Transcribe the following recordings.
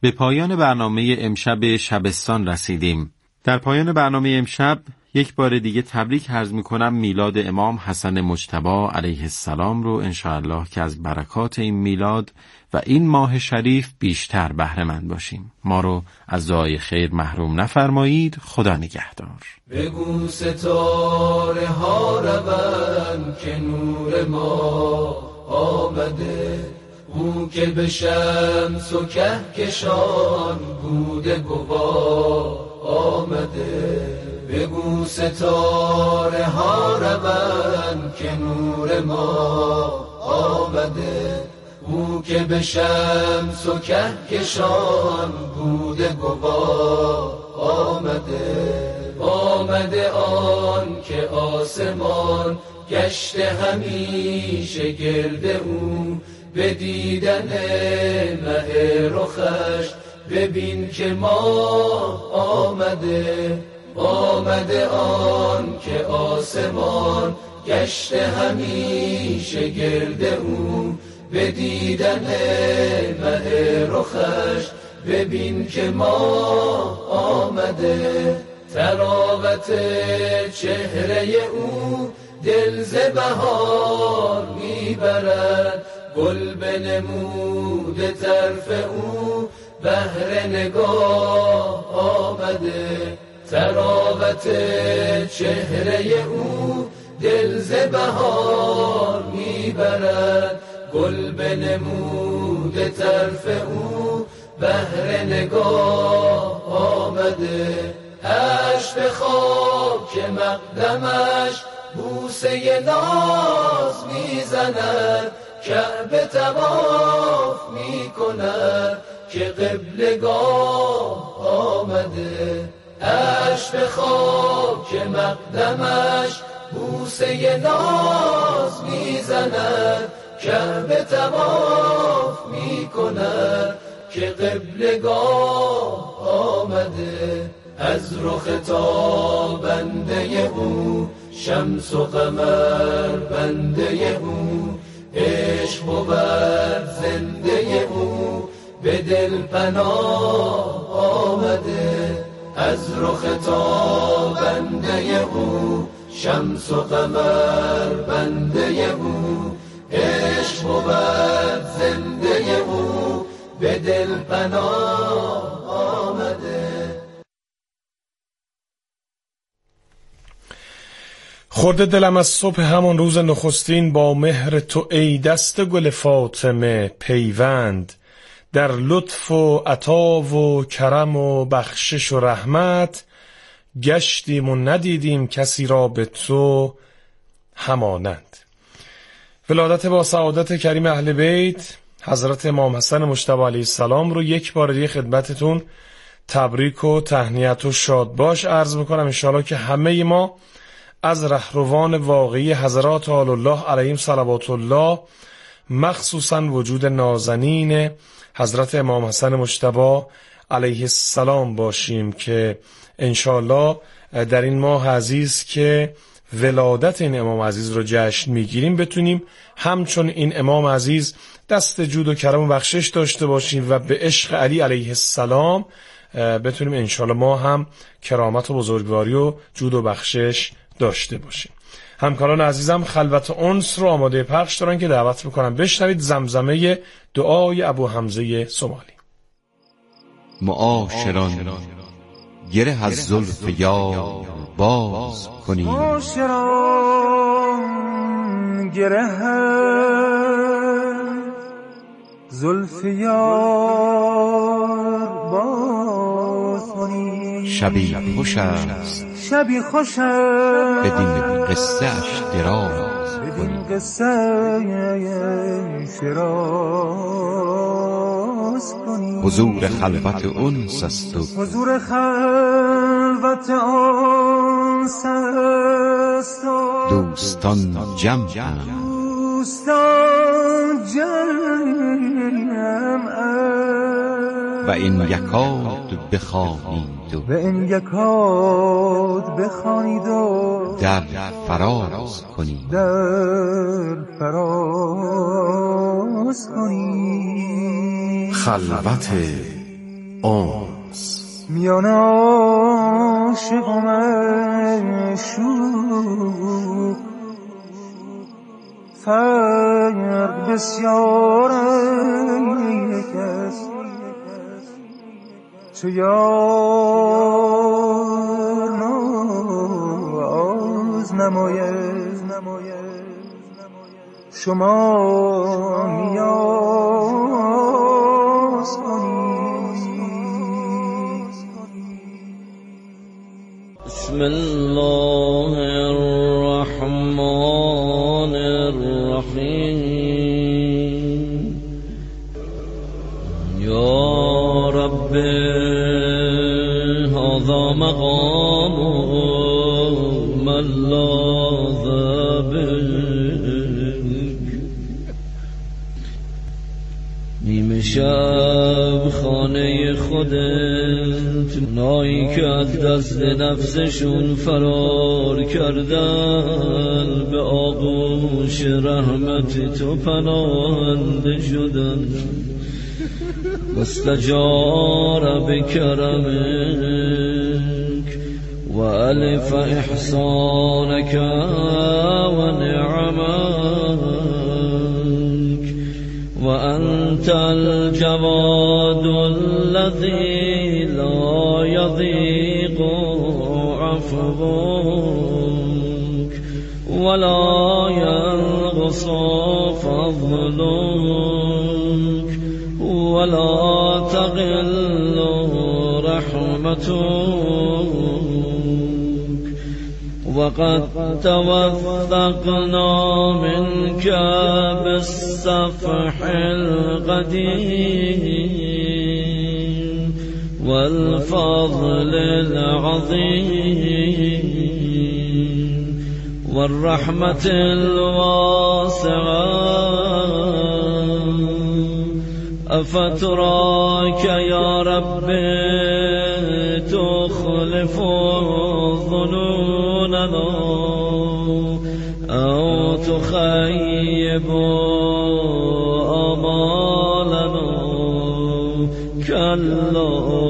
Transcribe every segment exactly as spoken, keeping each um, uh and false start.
به پایان برنامه امشب شبستان رسیدیم. در پایان برنامه امشب یک بار دیگه تبریک عرض میکنم میلاد امام حسن مجتبی علیه السلام رو، انشاءالله که از برکات این میلاد و این ماه شریف بیشتر بهره مند باشیم. ما رو از دعای خیر محروم نفرمایید. خدا نگهدار. بگو ستاره ها روند که نور ما آمده، او که به شمس و کهکشان بوده گواه آمده. بگو ستاره ها روند که نور ما آمده، او که به شمس و کهکشان بوده گواه آمده. آمده آن که آسمان گشته همیشه گرد او، به دیدن مه رخش ببین که ماه آمده. آمده آن که آسمان گشته همیشه گرد او، به دیدن مه رخش ببین که ماه آمده. تراوت چهره او دل ز بهار میبرد، گل بنموده طرف او بهر نگاه آمده. تراوت چهره او دل ز بهار میبرد، گل بنموده طرف او بهر نگاه آمده. اش به خاک مقدمش بوسه ناز میزند، کعبه طواف میکند که قبلگاه آمده. اش به خاک مقدمش بوسه ناز میزند، کعبه طواف میکند که قبلگاه آمده. از رخ تابنده او شمس و قمر بنده او، عشق بود زنده او به دل پناه آمده. از رخ تابنده او شمس و قمر بنده او، عشق بود زنده او به دل پناه آمده. خورده دلم از صبح همان روز نخستین، با مهر تو ای دست گل فاطمه پیوند. در لطف و عطا و کرم و بخشش و رحمت، گشتیم و ندیدیم کسی را به تو همانند. ولادت با سعادت کریم اهل بیت حضرت امام حسن مجتبی علیه السلام رو یک بار دیگه خدمتتون تبریک و تهنیت و شادباش عرض میکنم. انشاءالله که همه ما از رهروان واقعی حضرات آل الله علیهم صلوات الله، مخصوصا وجود نازنین حضرت امام حسن مجتبی علیه السلام باشیم که انشاءالله در این ماه عزیز که ولادت این امام عزیز رو جشن میگیریم بتونیم همچون این امام عزیز دست جود و کرم و بخشش داشته باشیم و به عشق علی علیه السلام بتونیم انشاءالله ما هم کرامت و بزرگواری و جود و بخشش داشته باشیم. همکاران عزیزم خلوت انس رو آماده پخش دارن که دعوت میکنم بشنوید زمزمه دعای ابو حمزه سومالی. معاشران گره از زلف یار باز کنیم، معاشران گره زلف یار باز کنیم. شبی خوش است شبی خوش است بدین قصه اش دراز بدین قصه اش دراز کنیم. حضور خلوت انس است و حضور خلوت انس است و دوستان جمع دوستان جمع و این یکاد بخوانید و این یکاد بخوانید و در فراز کنید در فراز کنید. خلوت انس. میان عاشق و معشوق فرق بسیار است، چو یار ناز نماید شما نیاز کنید. بسم الله الرحمن الرحیم. یا رب هذا مقام من لاذ نیمه شب خانه خودت، اونایی که از دست نفسشون فرار کردن به آغوش رحمت تو پناهنده شدن. واستجار بکرمک و الف احسانک و نعمک و انت الجواد الذي لا يضيق عفوك ولا ينقص فضلك ولا تقل رحمتك. وقد توثقنا منك بالصفح القديم والفضل العظيم والرحمة الواسعة. أفتراك يا رب تخلف ظنوننا أو تخيب آمالنا؟ كلا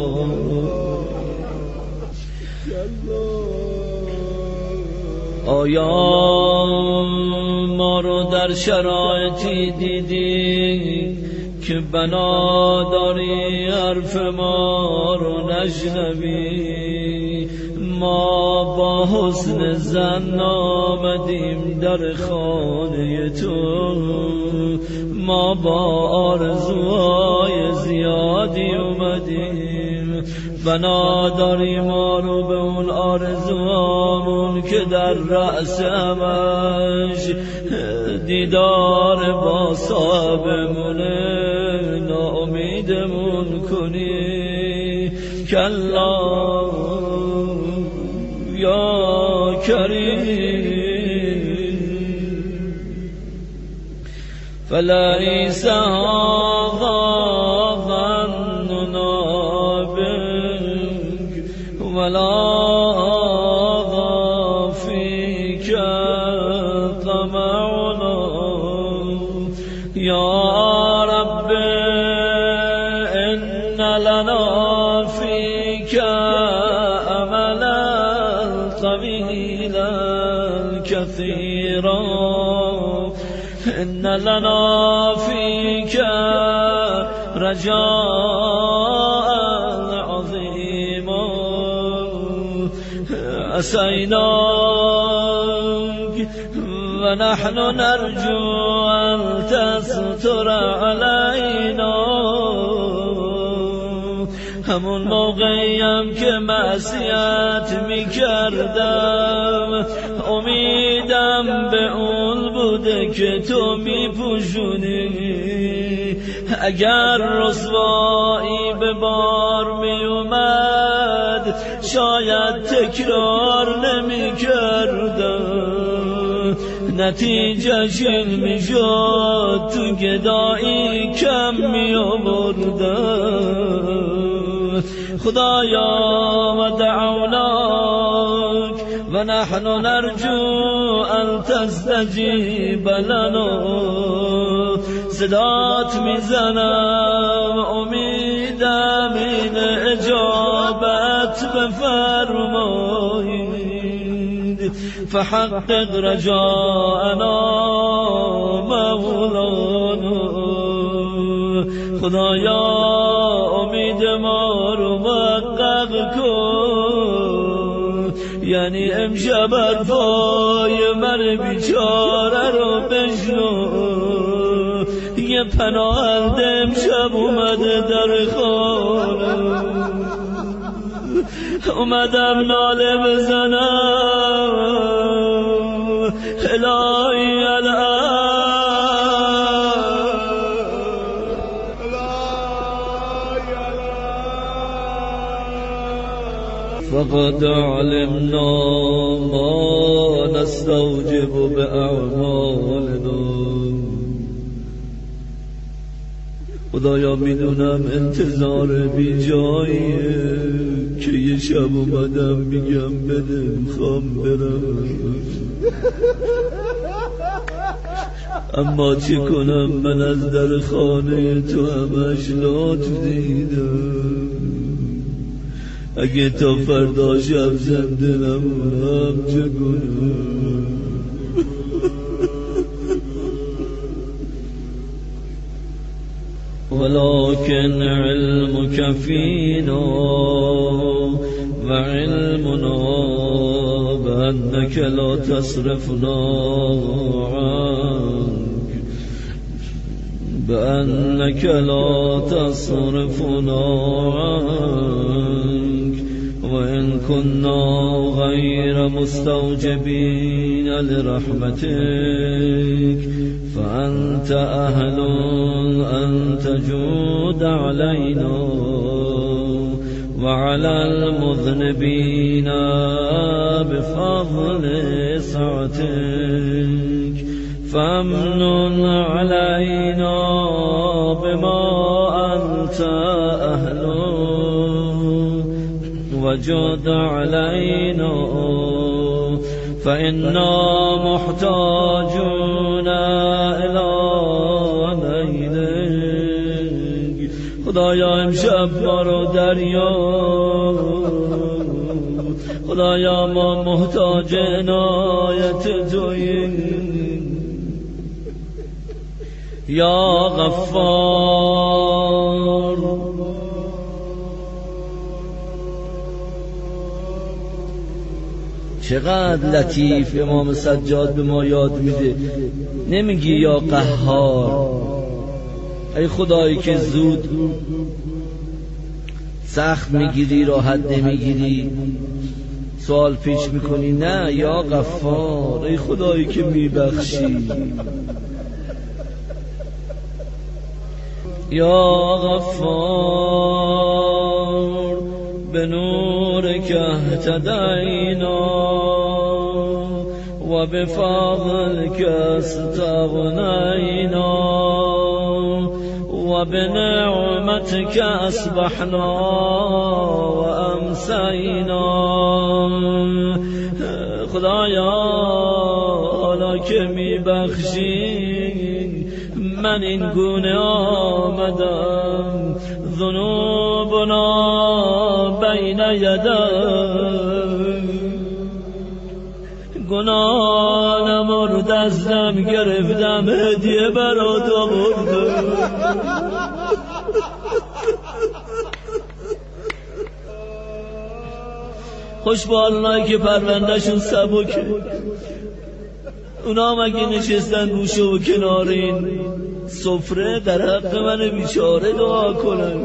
آیا ما رو در شرایطی دیدی که بنا داری حرف ما رو نشنوی؟ ما با حسن ظن آمدیم در خانه تو، ما با آرزوهای زیادی اومدیم، بنا داری ما رو به اون آرزوهامون که در رأس همش دیدار با صاحبمونه ناامیدمون کنی. کلا یا کریم فلیس هذا ظننا بک ولا هذا فیک طمعنا. یا رب ان لنا فیک املا طویلا كثيرا، إن لنا فيك رجاء عظيما. أسيناك ونحن نرجو أن تستر علينا. همون موقعیم که معصیت میکردم امیدم به اون بوده که تو میپوشونی. اگر رسوایی به بار میومد شاید تکرار نمیکردم، نتیجهش این میشد تو گدایی کم میآوردم. خدایا و دعوناک و نحن نرجو ان تستجیب لنا. صدات میزنم امیدم این اجابت بفرمایید. فحقق رجاءنا مولانا. خدایا امید ما رو محقق کن، یعنی امشب حرفای من بیچاره رو بشنو. یه پناهنده امشب اومده در خانه، اومدم ناله بزنم الهی الان. فقد علمنا ما نستوجب بأعمالنا. خدایا میدونم انتظار بی جاییه که یه شب اومدم میگم بده میخوام برم، اما چی کنم من از در خانه تو همش لطف دیدم. اگه تا فردا شب زنده نمونم چه کنم؟ ولكن علمك فينا وعلمنا بأنك لا تصرفنا عنك، بأنك لا تصرفنا عنك. وإن كنا غير مستوجبين لرحمتك فأنت أهل أن تجود علينا وعلى المذنبين بفضل سعتك. فامنن علينا بما أنت أهل وجد علينا فإنا محتاجون إلى نيلك. خدایا امشب ما رو دریاب، خدایا ما محتاج عنایت توییم. یا غفار چقدر لطیف امام سجاد به ما یاد میده. نمیگی یا قهار، ای خدایی که زود سخت میگیری راحت نمیگیری، سوال پیش میکنی. نه، یا غفار، ای خدایی که میبخشی. یا غفار به نور که اهتدینا و به فضل که استغنینا و به نعمت که اصبحنا و امسینا. خدایا حالا که میبخشی من این گونه آمدم، ذنوبنا بین یدی، گناه نمرد ازم گرفتم هدیه برات آوردم. خوش با اونایی که پروندهشون سبکه، اونا مگه نشستن گوشه و کنار این سفره در حق من بیچاره دعا کنن.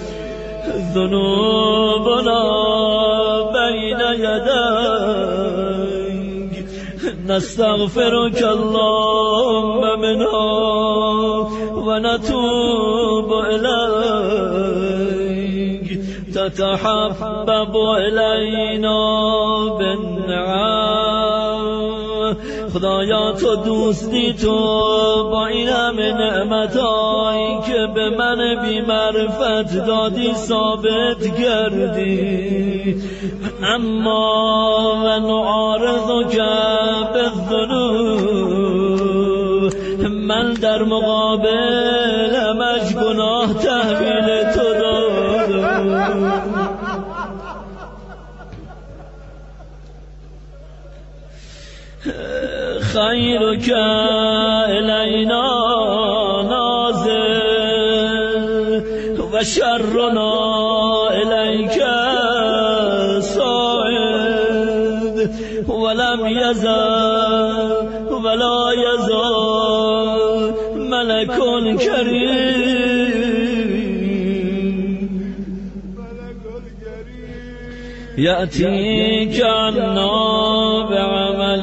ذنوبنا بین یدیک نستغفرک اللهم منها و نتوب الیک تتحبب الینا بالنعم خدایا تو دوستی تو با این همه نعمتایی که به من بی معرفت دادی ثابت کردی، اما من عارض که بالذنوب، من در مقابل همش گناه تحویل تو دادم. خیرک الینا نازل و شرنا الیک صاعد، ولم یزل ولا یزال ملک کریم یأتیک عنا بعمل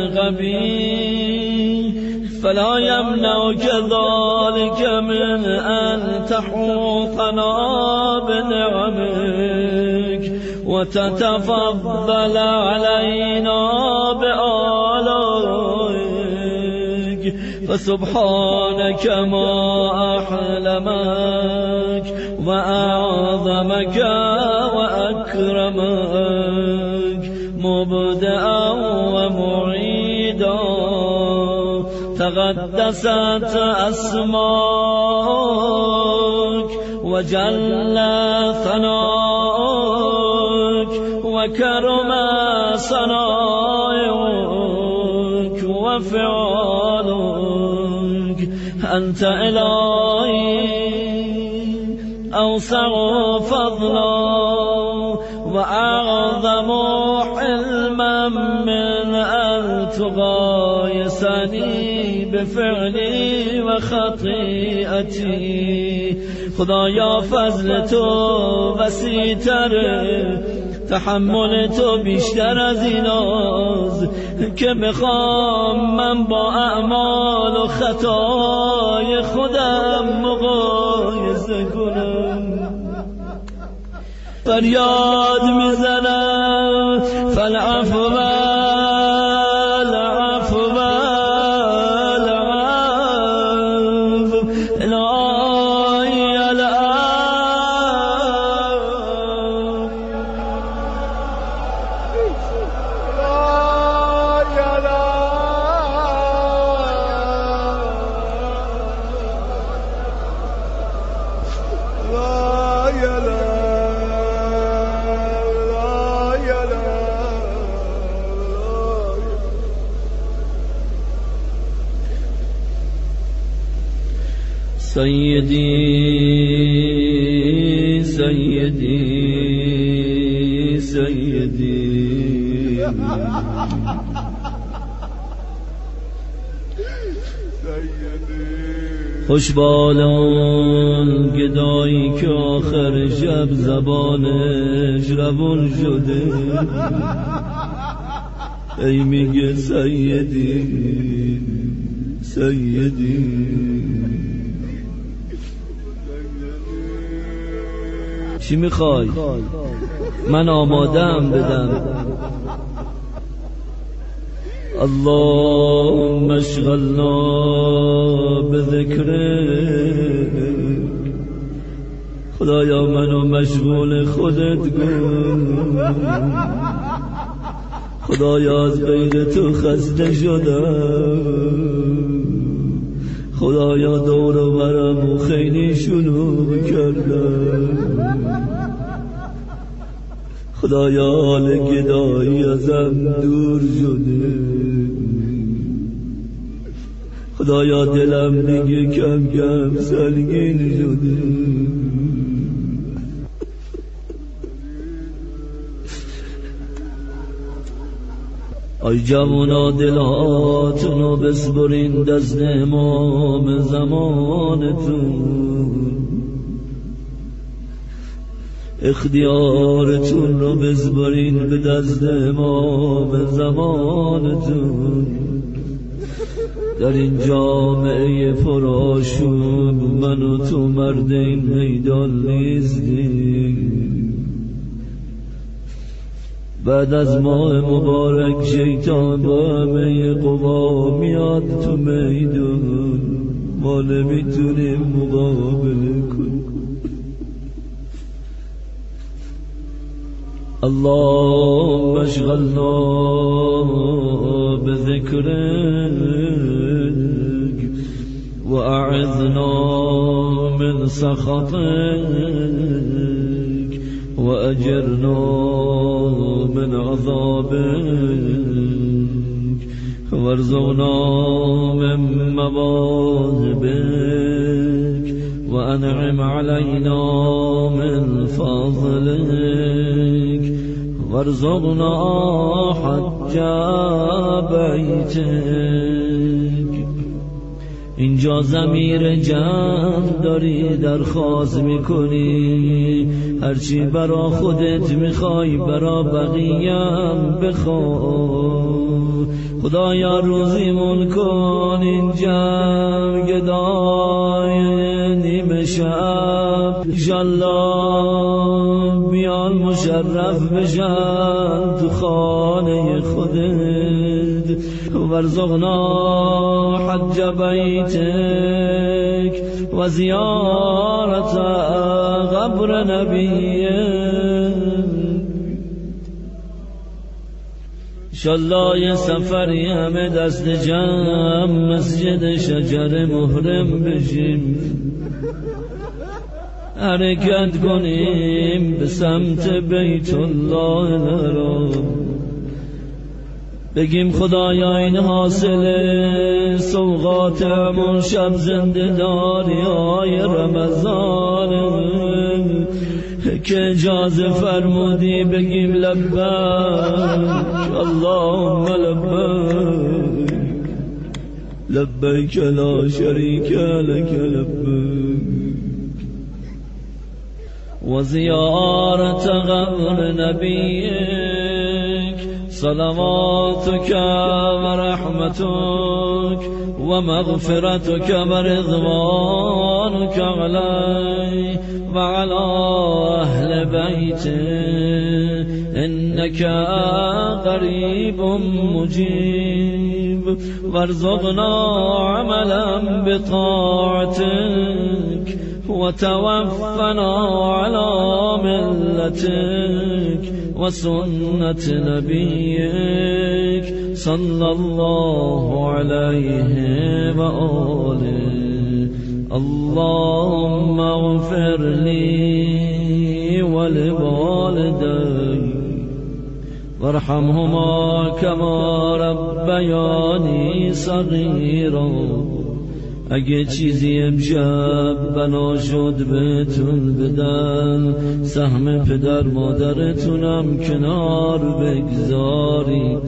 قبیح فلا یمنعک ذلک من ان تحوطنا بنعمک و تتفضل علینا بآلائک فسبحانک ما احلمک و اعظمک و اکرمک مبدعا و معیدا تقدست اسماک و جل ثناک و کرم ثنایک و فعالک انت الهی اوسع فضلا و اعظم حلما من ان تقایسنی بفعلی و خطیئتی. خدایا فضل تو وسیع‌تره، تحمل تو بیشتر از ایناست که بخوام من با اعمال و خطای خودم مقایسه کنم. فریاد میزنم فالعفو العفو العفو الهی العفو سیدی سیدی سیدی خوشبالان گدایی که آخر شب زبانش روان شده، ای میگه سیدی سیدی. چی میخوای؟ من آمادم بدم. اللهم اشغلنا بذکرک، خدایا منو مشغول خودت کن. خدایا از غیر تو خسته شدم، خدایا دور و برم خیلی شلوغ کردم. خدایا حال گدایی ازم دور شده، خدایا دلم دیگه کم کم سنگین شده. ای جوانا دلاتونو بسپرین دست امام زمانتون، اختیارتون رو بسپرین به دست امام زمانتون. در این جامعه پرآشوب من و تو مرد این میدان نیستیم، بعد از ماه مبارک شیطان با همه قوا میاد تو میدون، ما نمیتونیم مقابله کنیم. اللهم اشغلنا بذكرك وأعذنا من سخطك وأجرنا من عذابك وارزقنا من مواهبك وأنعم علينا من فضلك وارزقنا حج بیتک. اینجا ضمیر جمع داری درخواست میکنی، هرچی برا خودت میخوای برا بقیه‌ام بخوای. خدایا روزیمون کن این جمع گدای نیمه شب، انشالله بیان مشرف بشن تو خانه خودت. وارزقنا حج بیتک و زیارت قبر نبیک. انشالله یه سفری همه دست جمع مسجد شجر محرم بشیم، حرکت کنیم به سمت بیت الله الحرام. بگیم خدایا این حاصل سوغات همون شب زنده داری های رمضان که اجازه فرمودی بگیم لبیک اللهم لبیک لبیک لا شریک لک لبیک. و زیارت قبر نبیک صلواتك ورحمتك ومغفرتك ورضوانك علي وعلى أهل بيته إنك قريب مجيب. وارزقنا عملا بطاعتك وتوفنا على ملتك وسنة نبيك صلى الله عليه وآله. اللهم اغفر لي ولوالدي وارحمهما كما ربياني صغيرا. اگه چیزی امشب بنا شد بهتون بدن، سهم پدر مادرتونم کنار بگذارید.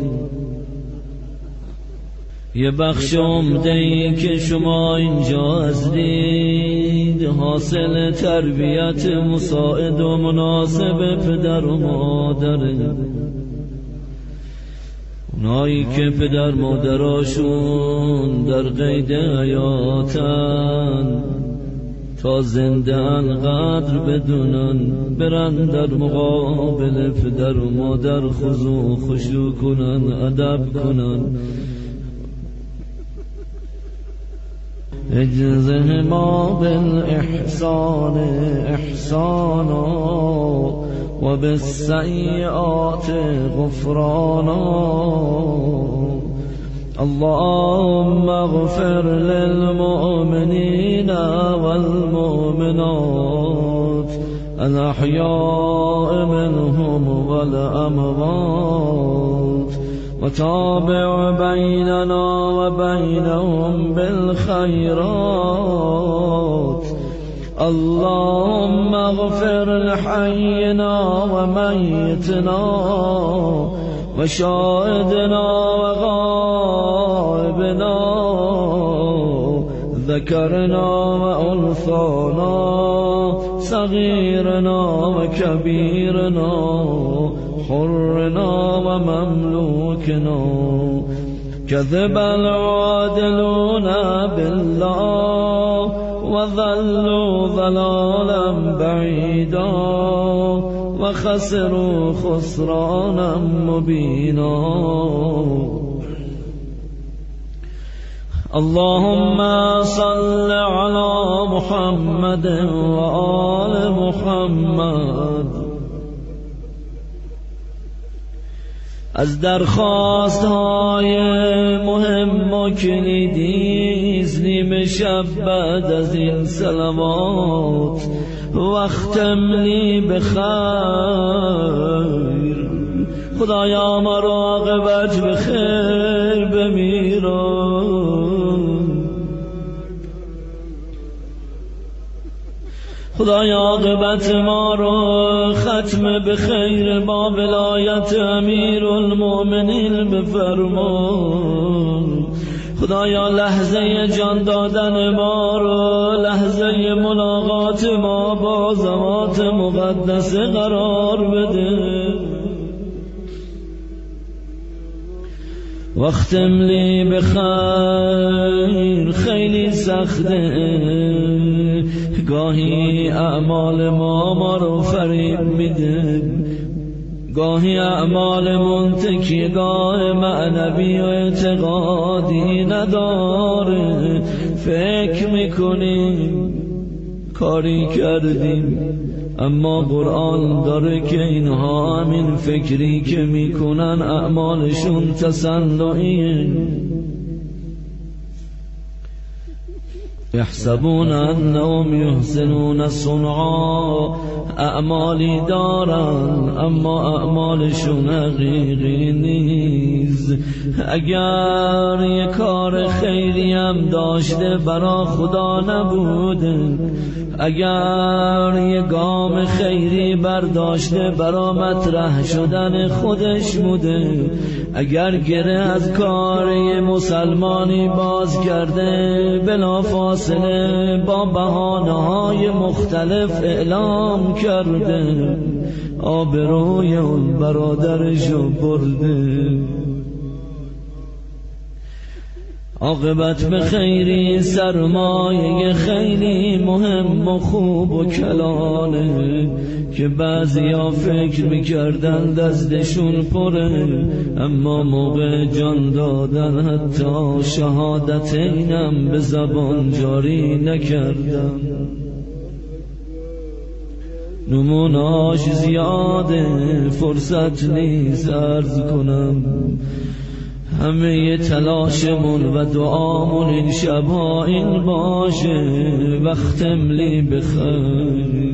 یه بخش عمده‌ای که شما اینجا هستید حاصل تربیت مساعد و مناسب پدر و مادره. اونایی که پدر مادراشون در قید حیاتن تا زنده انقدر بدونن برن در مقابل پدر و مادر خضوع خشوع کنن، ادب کنن. اجزهما بالاحسان احسانا و بالسیئات غفرانا. اللهم اغفر للمؤمنين والمؤمنات الأحياء منهم والأموات وتابع بيننا وبينهم بالخيرات. اللهم اغفر لحينا وميتنا وشاهدنا وغائبنا ذكرنا وأنثانا صغيرنا وكبيرنا حرنا ومملوكنا. كذب العادلون بالله وظلوا ضلالا بعيدا و خسروا خسرانا مبینا. اللهم صل على محمد و آل محمد. از درخواست های مهم و کلیدی نیم شب بعد از این صلوات وختم لی بخیر. خدایا ما را عاقبت به خیر بمیران. خدایا عاقبت ما را ختم به خیر با ولایت امیر المؤمنین بفرمان. خدایا لحظه جان دادن ما را لحظه ملاقات ما با ذات مقدسه قرار بده. وختم لی بخیر. خیلی سخته گاهی اعمال ما ما رو فریب میده، گاهی اعمال منتکیگاه معنوی و اعتقادی نداره. فکر میکنیم کاری کردیم، اما قرآن داره که اینها همین فکری که میکنن اعمالشون تصنعیه. یحسبون انهم یحسنون صنعا. اعمالی دارن اما اعمالشون حقیقی نیست. اگر یه کار خیری هم داشته برا خدا نبوده، اگر یه گام خیری برداشته برا مطرح شدن خودش بوده، اگر گره از کار مسلمانی باز کرده بلا فاصله با بهانه‌های مختلف اعلام کرده، آبروی اون برادرشو برده. عاقبت به خیری سرمایه خیلی مهم و خوب و کلانه که بعضیا فکر میکردن دستشون پره، اما موقع جان دادن حتی شهادت اینم به زبان جاری نکردن. نموناش زیاده فرصت نیست عرض کنم. همه تلاشمون و دعامون این شبها این باشه وختم لی بخیر.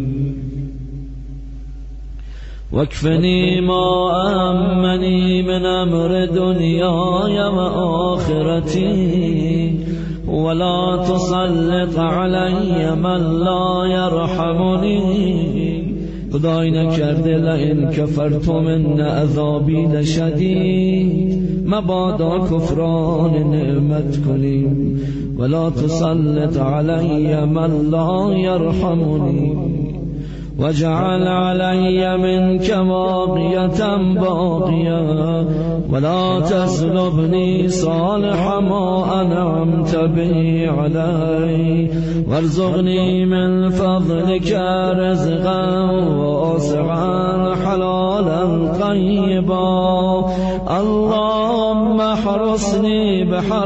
وکفنی ما امنی من امر دنیای و آخرتی ولا تسلط علی من لا یرحمنی. خدای نکرده لئن کفرتم ان عذابی لشدید، مبادا کفران نعمت کنیم. ولا تسلط علی من لا یرحمنی وجعل علی منک واقیة باقیة ولا تسلبنی صالح ما انعمت به علی وارزقنی من فضلک رزقا واسعا حلالا طیبا. اللهم احرسنی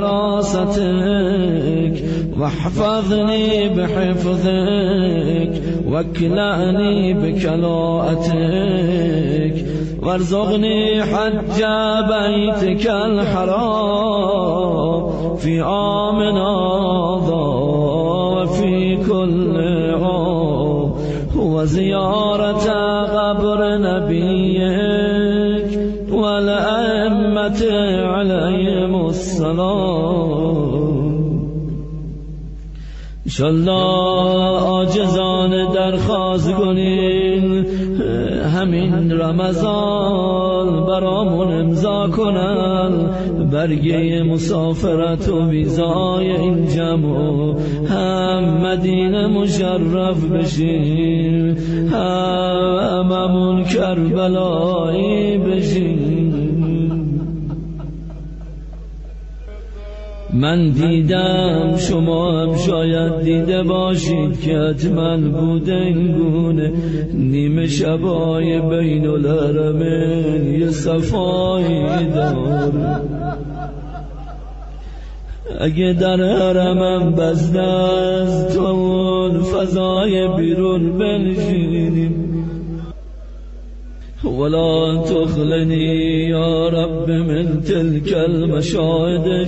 بحراستک واحفظنی بحفظک واکلأنی بکلاءتک وارزقنی حج بیتک الحرام فی عامنا هذا و فی کل عام و زیارت قبر نبیک والائمة علیهم السلام. انشالله عاجزان درخواست کنین همین رمضان برامون امضا کنن برگه مسافرت و ویزای این جمع، هم مدینه مشرف بشیم هممون کربلایی بشیم. من دیدم شما هم شاید دیده باشید که حتما بوده این گونه نیمه شبای بین الحرمین یه صفایی داره. اگه در حرمم بزده از تو اون فضای بیرون بنشینیم ولا تخلني يا رب من تلك المشاهد